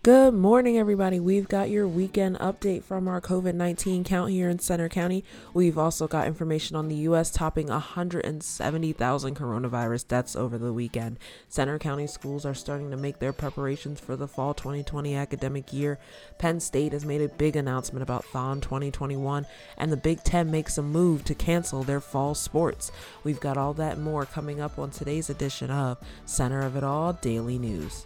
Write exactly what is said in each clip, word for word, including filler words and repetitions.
Good morning, everybody. We've got your weekend update from our covid nineteen count here in Centre County. We've also got information on the U S topping one hundred seventy thousand coronavirus deaths over the weekend. Centre County schools are starting to make their preparations for the fall twenty twenty academic year. Penn State has made a big announcement about Thon twenty twenty-one, and the Big Ten makes a move to cancel their fall sports. We've got all that and more coming up on today's edition of Center of It All Daily News.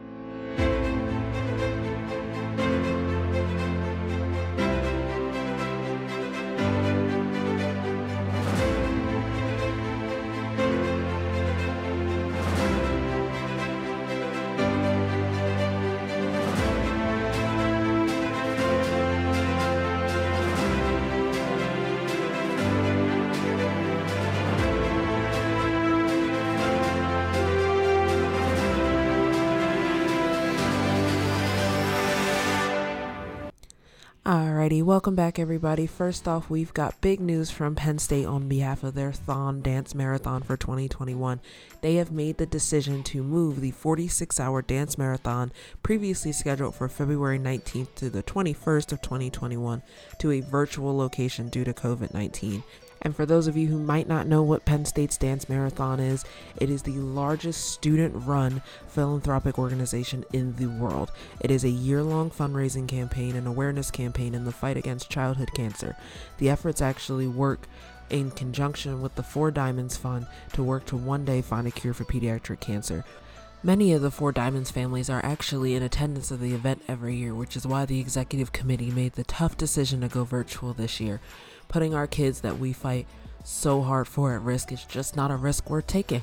Alrighty, welcome back everybody. First off, we've got big news from Penn State on behalf of their Thon Dance Marathon for twenty twenty-one. They have made the decision to move the forty-six hour dance marathon previously scheduled for February nineteenth to the twenty-first of twenty twenty-one to a virtual location due to covid nineteen. And for those of you who might not know what Penn State's Dance Marathon is, it is the largest student-run philanthropic organization in the world. It is a year-long fundraising campaign and awareness campaign in the fight against childhood cancer. The efforts actually work in conjunction with the Four Diamonds Fund to work to one day find a cure for pediatric cancer. Many of the Four Diamonds families are actually in attendance of the event every year, which is why the executive committee made the tough decision to go virtual this year. Putting our kids that we fight so hard for at risk is just not a risk worth taking.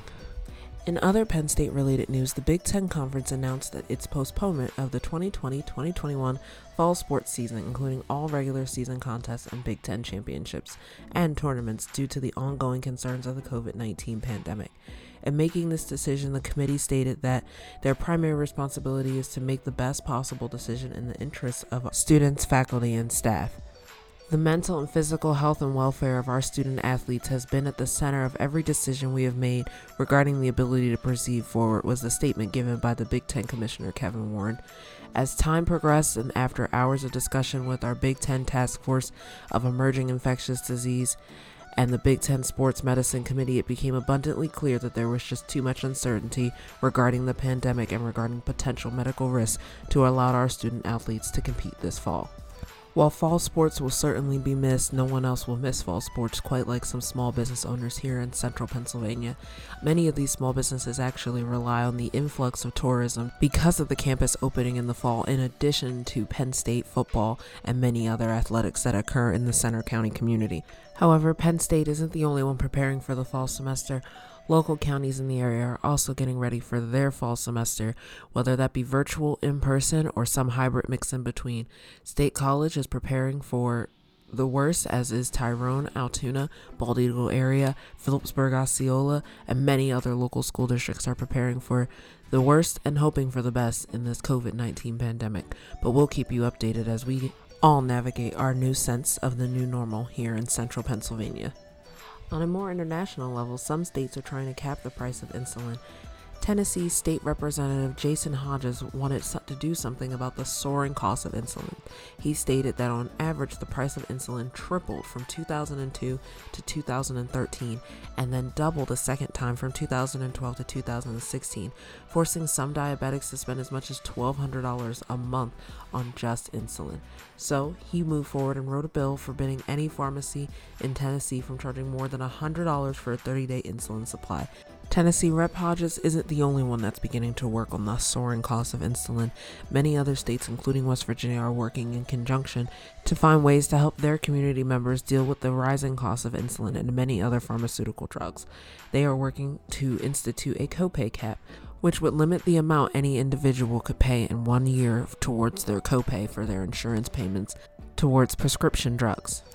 In other Penn State related news, the Big Ten Conference announced that its postponement of the twenty twenty twenty twenty-one fall sports season, including all regular season contests and Big Ten championships and tournaments, due to the ongoing concerns of the covid nineteen pandemic. In making this decision, the committee stated that their primary responsibility is to make the best possible decision in the interests of students, faculty, and staff. The mental and physical health and welfare of our student athletes has been at the center of every decision we have made regarding the ability to proceed forward, was the statement given by the Big Ten Commissioner Kevin Warren. As time progressed and after hours of discussion with our Big Ten Task Force of Emerging Infectious Disease and the Big Ten Sports Medicine Committee, it became abundantly clear that there was just too much uncertainty regarding the pandemic and regarding potential medical risks to allow our student athletes to compete this fall. While fall sports will certainly be missed, no one else will miss fall sports quite like some small business owners here in central Pennsylvania. Many of these small businesses actually rely on the influx of tourism because of the campus opening in the fall, in addition to Penn State football and many other athletics that occur in the Centre County community. However, Penn State isn't the only one preparing for the fall semester. Local counties in the area are also getting ready for their fall semester, whether that be virtual, in person, or some hybrid mix in between. State College is preparing for the worst, as is Tyrone, Altoona, Bald Eagle area, Phillipsburg, Osceola, and many other local school districts are preparing for the worst and hoping for the best in this covid nineteen pandemic. But we'll keep you updated as we all navigate our new sense of the new normal here in central Pennsylvania. On a more international level, some states are trying to cap the price of insulin. Tennessee State Representative Jason Hodges wanted to do something about the soaring cost of insulin. He stated that on average, the price of insulin tripled from two thousand two to two thousand thirteen, and then doubled a second time from two thousand twelve to two thousand sixteen, forcing some diabetics to spend as much as twelve hundred dollars a month on just insulin. So he moved forward and wrote a bill forbidding any pharmacy in Tennessee from charging more than one hundred dollars for a thirty-day insulin supply. Tennessee Rep Hodges isn't the only one that's beginning to work on the soaring cost of insulin. Many other states, including West Virginia, are working in conjunction to find ways to help their community members deal with the rising cost of insulin and many other pharmaceutical drugs. They are working to institute a copay cap, which would limit the amount any individual could pay in one year towards their copay for their insurance payments towards prescription drugs.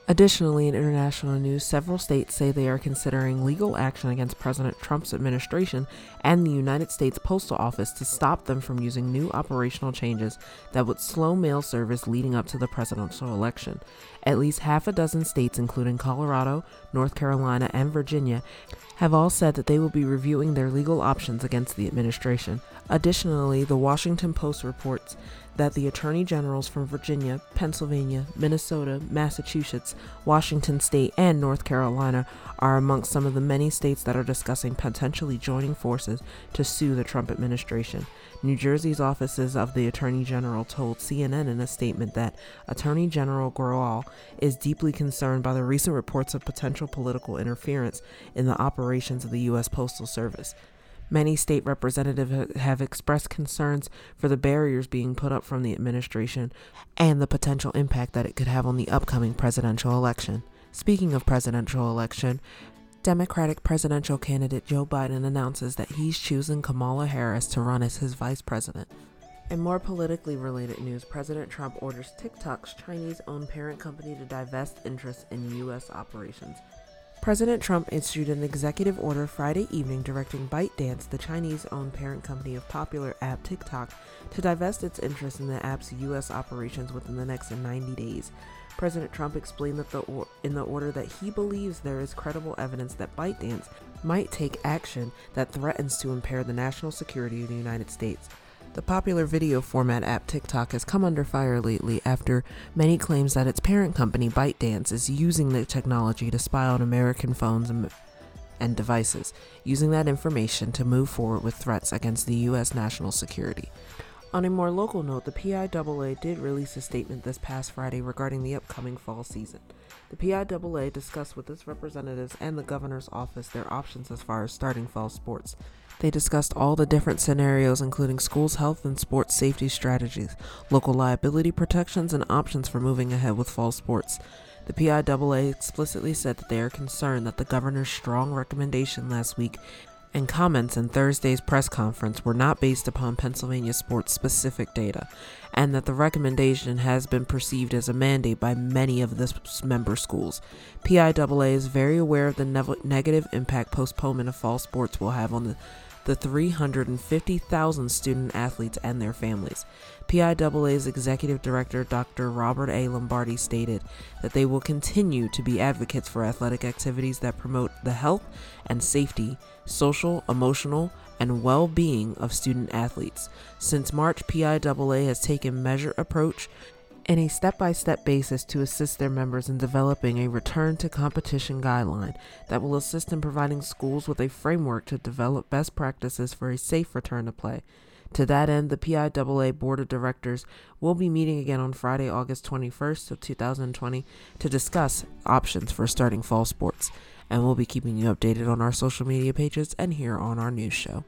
Additionally, in international news, several states say they are considering legal action against President Trump's administration and the United States Postal Office to stop them from using new operational changes that would slow mail service leading up to the presidential election. At least half a dozen states, including Colorado, North Carolina, and Virginia, have all said that they will be reviewing their legal options against the administration. Additionally, the Washington Post reports that the attorney generals from Virginia, Pennsylvania, Minnesota, Massachusetts, Washington State, and North Carolina are amongst some of the many states that are discussing potentially joining forces to sue the Trump administration. New Jersey's offices of the attorney general told C N N in a statement that Attorney General Grohl is deeply concerned by the recent reports of potential political interference in the operations of the U S Postal Service. Many state representatives have expressed concerns for the barriers being put up from the administration and the potential impact that it could have on the upcoming presidential election. Speaking of presidential election, Democratic presidential candidate Joe Biden announces that he's choosing Kamala Harris to run as his vice president. In more politically related news, President Trump orders TikTok's Chinese-owned parent company to divest interests in U S operations. President Trump issued an executive order Friday evening directing ByteDance, the Chinese-owned parent company of popular app TikTok, to divest its interest in the app's U S operations within the next ninety days. President Trump explained that the or- in the order that he believes there is credible evidence that ByteDance might take action that threatens to impair the national security of the United States. The popular video format app TikTok has come under fire lately after many claims that its parent company ByteDance is using the technology to spy on American phones and, and devices, using that information to move forward with threats against the U S national security. On a more local note, the P I A A did release a statement this past Friday regarding the upcoming fall season. The P I A A discussed with its representatives and the governor's office their options as far as starting fall sports. They discussed all the different scenarios, including schools' health and sports safety strategies, local liability protections, and options for moving ahead with fall sports. The P I A A explicitly said that they are concerned that the governor's strong recommendation last week and comments in Thursday's press conference were not based upon Pennsylvania sports-specific data, and that the recommendation has been perceived as a mandate by many of the member schools. P I A A is very aware of the ne- negative impact postponement of fall sports will have on the the three hundred fifty thousand student athletes and their families. P I A A's executive director, Doctor Robert A. Lombardi, stated that they will continue to be advocates for athletic activities that promote the health and safety, social, emotional, and well-being of student athletes. Since March, P I A A has taken a measured approach in a step-by-step basis to assist their members in developing a return to competition guideline that will assist in providing schools with a framework to develop best practices for a safe return to play. To that end, the P I A A Board of Directors will be meeting again on Friday, August twenty-first of two thousand twenty to discuss options for starting fall sports, and we'll be keeping you updated on our social media pages and here on our news show.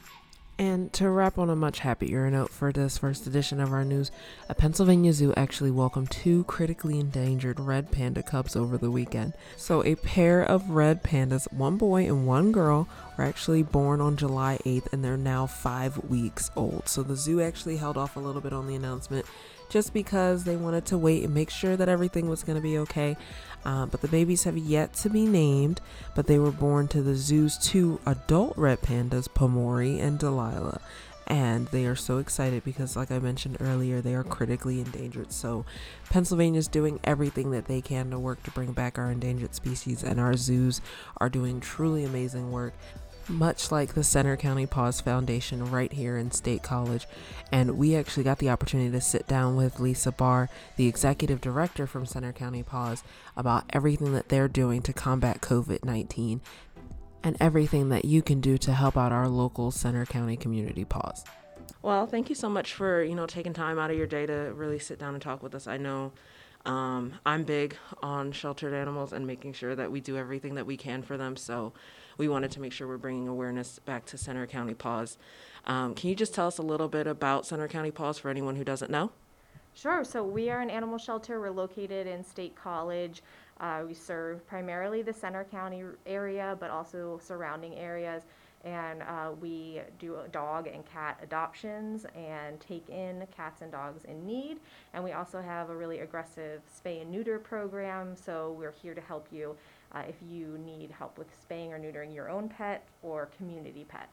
And to wrap on a much happier note for this first edition of our news, a Pennsylvania zoo actually welcomed two critically endangered red panda cubs over the weekend. So a pair of red pandas, one boy and one girl, were actually born on July eighth, and they're now five weeks old. So the zoo actually held off a little bit on the announcement just because they wanted to wait and make sure that everything was going to be okay. Uh, but the babies have yet to be named, but they were born to the zoo's two adult red pandas, Pomori and Delilah. And they are so excited because, like I mentioned earlier, they are critically endangered. So Pennsylvania is doing everything that they can to work to bring back our endangered species, and our zoos are doing truly amazing work, much like the Center County Paws Foundation right here in State College. And we actually got the opportunity to sit down with Lisa Barr, the executive director from Center County Paws, about everything that they're doing to combat covid nineteen and everything that you can do to help out our local Center County Community Paws. Well, thank you so much for, you know, taking time out of your day to really sit down and talk with us. I know um, I'm big on sheltered animals and making sure that we do everything that we can for them. So we wanted to make sure we're bringing awareness back to Center County Paws. Um, can you just tell us a little bit about Center County Paws for anyone who doesn't know? Sure. So we are an animal shelter. We're located in State College. Uh, we serve primarily the Center County area, but also surrounding areas. And uh, we do dog and cat adoptions and take in cats and dogs in need. And we also have a really aggressive spay and neuter program. So we're here to help you uh, if you need help with spaying or neutering your own pet or community pets.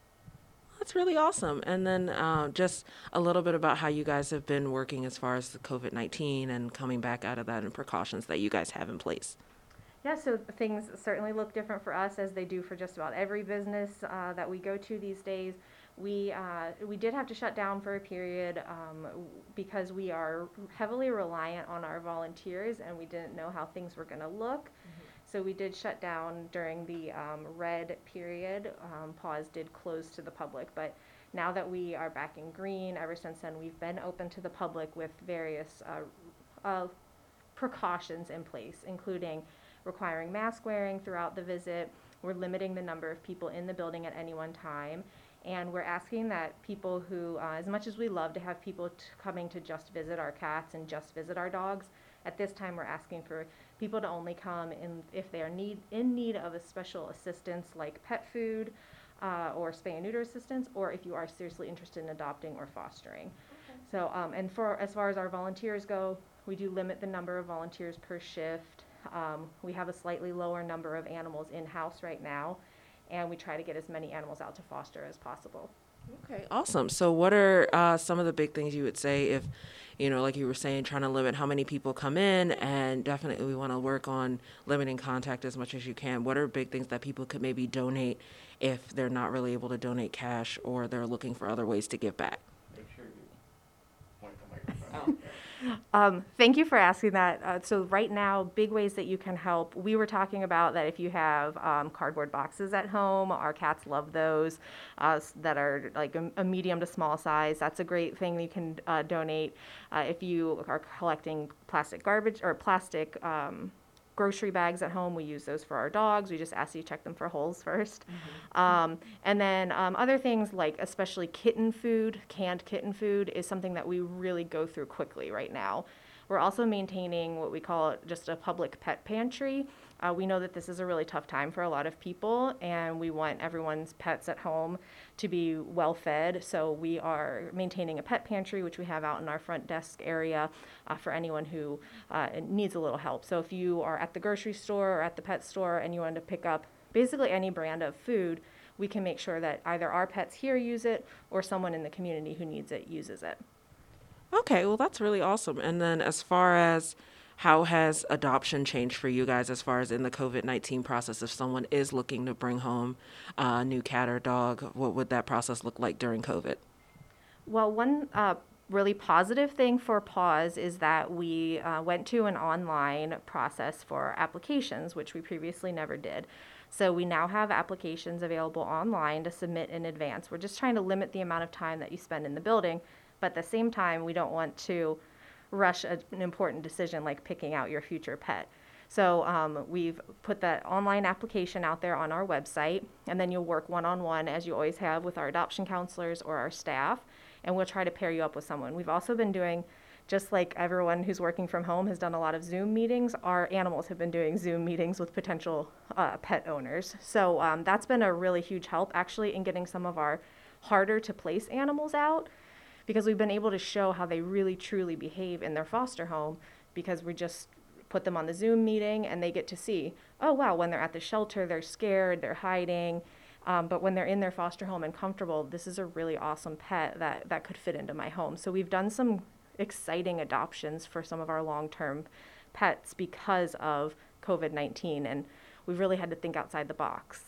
That's really awesome. And then uh, just a little bit about how you guys have been working as far as the COVID nineteen and coming back out of that and precautions that you guys have in place. Yeah, so things certainly look different for us as they do for just about every business uh, that we go to these days. We uh, we did have to shut down for a period um, because we are heavily reliant on our volunteers, and we didn't know how things were going to look. Mm-hmm. So we did shut down during the um, red period. Um, Paws did close to the public, but now that we are back in green, ever since then we've been open to the public with various uh, uh, precautions in place, including requiring mask wearing throughout the visit. We're limiting the number of people in the building at any one time. And we're asking that people who, uh, as much as we love to have people t- coming to just visit our cats and just visit our dogs, at this time we're asking for people to only come in if they are need, in need of a special assistance like pet food uh, or spay and neuter assistance, or if you are seriously interested in adopting or fostering. Okay. So, um, and for as far as our volunteers go, we do limit the number of volunteers per shift. Um, we have a slightly lower number of animals in-house right now, and we try to get as many animals out to foster as possible. Okay, awesome. So what are uh, some of the big things you would say if, you know, like you were saying, trying to limit how many people come in, and definitely we want to work on limiting contact as much as you can. What are big things that people could maybe donate if they're not really able to donate cash or they're looking for other ways to give back? Make sure you point the microphone. Oh. Um, thank you for asking that. Uh, so right now, big ways that you can help. We were talking about that if you have um, cardboard boxes at home, our cats love those uh, that are like a, a medium to small size. That's a great thing you can uh, donate. Uh, if you are collecting plastic garbage or plastic um, grocery bags at home, we use those for our dogs. We just ask you to check them for holes first. Mm-hmm. Um, and then um, other things like especially kitten food, canned kitten food is something that we really go through quickly right now. We're also maintaining what we call just a public pet pantry. Uh, we know that this is a really tough time for a lot of people, and we want everyone's pets at home to be well fed. So we are maintaining a pet pantry, which we have out in our front desk area uh, for anyone who uh, needs a little help. So if you are at the grocery store or at the pet store and you want to pick up basically any brand of food, we can make sure that either our pets here use it or someone in the community who needs it uses it. Okay, well, that's really awesome. And then as far as how has adoption changed for you guys as far as in the COVID nineteen process? If someone is looking to bring home a new cat or dog, what would that process look like during COVID? Well, one uh, really positive thing for Paws is that we uh, went to an online process for applications, which we previously never did. So we now have applications available online to submit in advance. We're just trying to limit the amount of time that you spend in the building, but at the same time, we don't want to rush a, an important decision like picking out your future pet. So um, we've put that online application out there on our website, and then you'll work one-on-one as you always have with our adoption counselors or our staff, and we'll try to pair you up with someone. We've also been doing, just like everyone who's working from home has done a lot of Zoom meetings, our animals have been doing Zoom meetings with potential uh, pet owners. So um, that's been a really huge help actually in getting some of our harder to place animals out, because we've been able to show how they really truly behave in their foster home, because we just put them on the Zoom meeting and they get to see, oh wow, when they're at the shelter, they're scared, they're hiding, um, but when they're in their foster home and comfortable, this is a really awesome pet that, that could fit into my home. So we've done some exciting adoptions for some of our long-term pets because of COVID nineteen, and we've really had to think outside the box.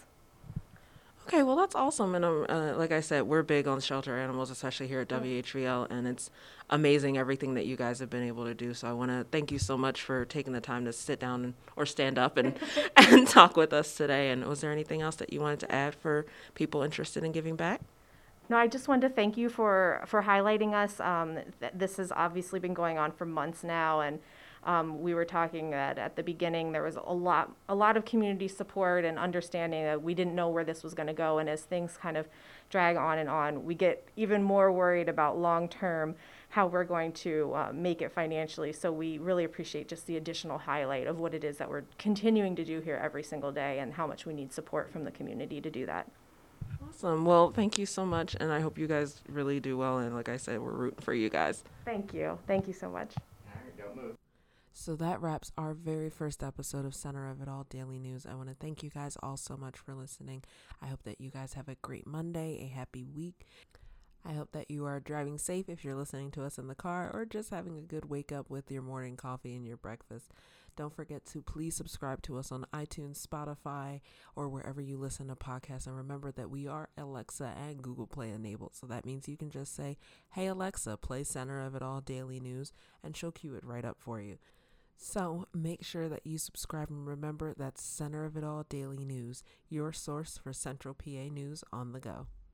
Okay, well, that's awesome. And um, uh, like I said, we're big on shelter animals, especially here at W H V L, and it's amazing everything that you guys have been able to do. So I want to thank you so much for taking the time to sit down and, or stand up and, and talk with us today. And was there anything else that you wanted to add for people interested in giving back? No, I just wanted to thank you for, for highlighting us. Um, th- this has obviously been going on for months now, and Um, we were talking that at the beginning there was a lot, a lot of community support and understanding that we didn't know where this was going to go. And as things kind of drag on and on, we get even more worried about long term how we're going to uh, make it financially. So we really appreciate just the additional highlight of what it is that we're continuing to do here every single day and how much we need support from the community to do that. Awesome. Well, thank you so much, and I hope you guys really do well. And like I said, we're rooting for you guys. Thank you. Thank you so much. All right, don't move. So that wraps our very first episode of Center of It All Daily News. I want to thank you guys all so much for listening. I hope that you guys have a great Monday, a happy week. I hope that you are driving safe if you're listening to us in the car, or just having a good wake up with your morning coffee and your breakfast. Don't forget to please subscribe to us on iTunes, Spotify, or wherever you listen to podcasts. And remember that we are Alexa and Google Play enabled. So that means you can just say, "Hey Alexa, play Center of It All Daily News," and she'll cue it right up for you. So make sure that you subscribe, and remember that's Center of It All Daily News, your source for Central P A news on the go.